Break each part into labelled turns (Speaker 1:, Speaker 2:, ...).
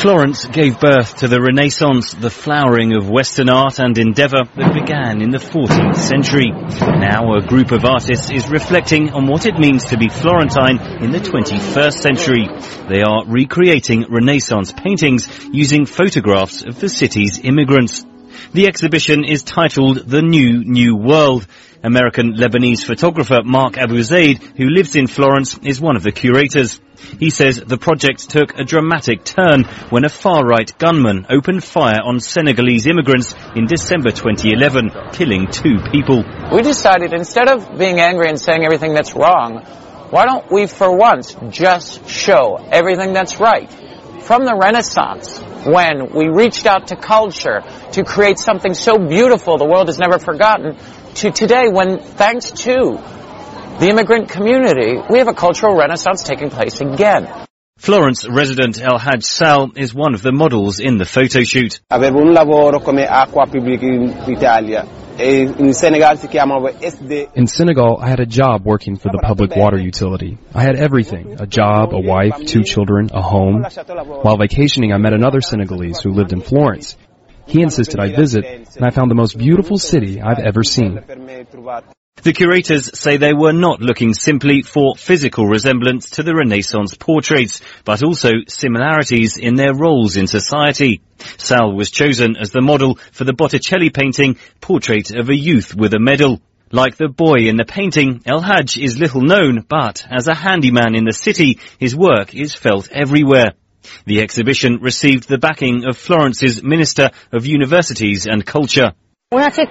Speaker 1: Florence gave birth to the Renaissance, the flowering of Western art and endeavour that began in the 14th century. Now a group of artists is reflecting on what it means to be Florentine in the 21st century. They are recreating Renaissance paintings using photographs of the city's immigrants. The exhibition is titled The New World. American Lebanese photographer Mark Abu Zaid, who lives in Florence, is one of the curators. He says the project took a dramatic turn when a far-right gunman opened fire on Senegalese immigrants in December 2011, killing 2 people.
Speaker 2: We decided, instead of being angry and saying everything that's wrong, why don't we for once just show everything that's right? From the Renaissance, when we reached out to culture to create something so beautiful the world has never forgotten, to today when, thanks to the immigrant community, we have a cultural renaissance taking place again.
Speaker 1: Florence resident El Haj Sal is one of the models in the photo shoot.
Speaker 3: Avevo un lavoro come acqua pubblica in Italia. In
Speaker 4: Senegal, I had a job working for the public water utility. I had everything, a job, a wife, 2 children, a home. While vacationing, I met another Senegalese who lived in Florence. He insisted I visit, and I found the most beautiful city I've ever seen.
Speaker 1: The curators say they were not looking simply for physical resemblance to the Renaissance portraits, but also similarities in their roles in society. Sal was chosen as the model for the Botticelli painting, Portrait of a Youth with a Medal. Like the boy in the painting, El Haj is little known, but as a handyman in the city, his work is felt everywhere. The exhibition received the backing of Florence's Minister of Universities and Culture.
Speaker 5: A city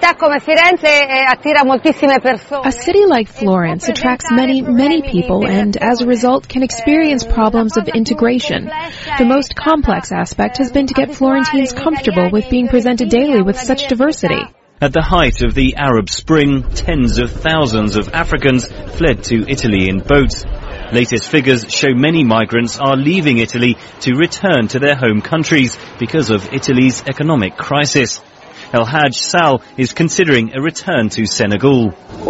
Speaker 5: like Florence attracts many people and, as a result, can experience problems of integration. The most complex aspect has been to get Florentines comfortable with being presented daily with such diversity.
Speaker 1: At the height of the Arab Spring, tens of thousands of Africans fled to Italy in boats. Latest figures show many migrants are leaving Italy to return to their home countries because of Italy's economic crisis. El Haj Sal is considering a return to Senegal.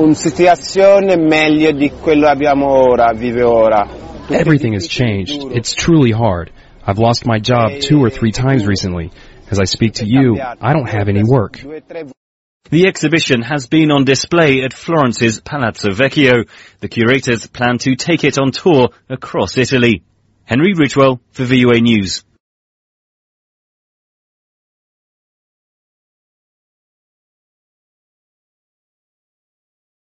Speaker 4: Everything has changed. It's truly hard. I've lost my job 2 or 3 times recently. As I speak to you, I don't have any work.
Speaker 1: The exhibition has been on display at Florence's Palazzo Vecchio. The curators plan to take it on tour across Italy. Henry Ridgewell for VOA News.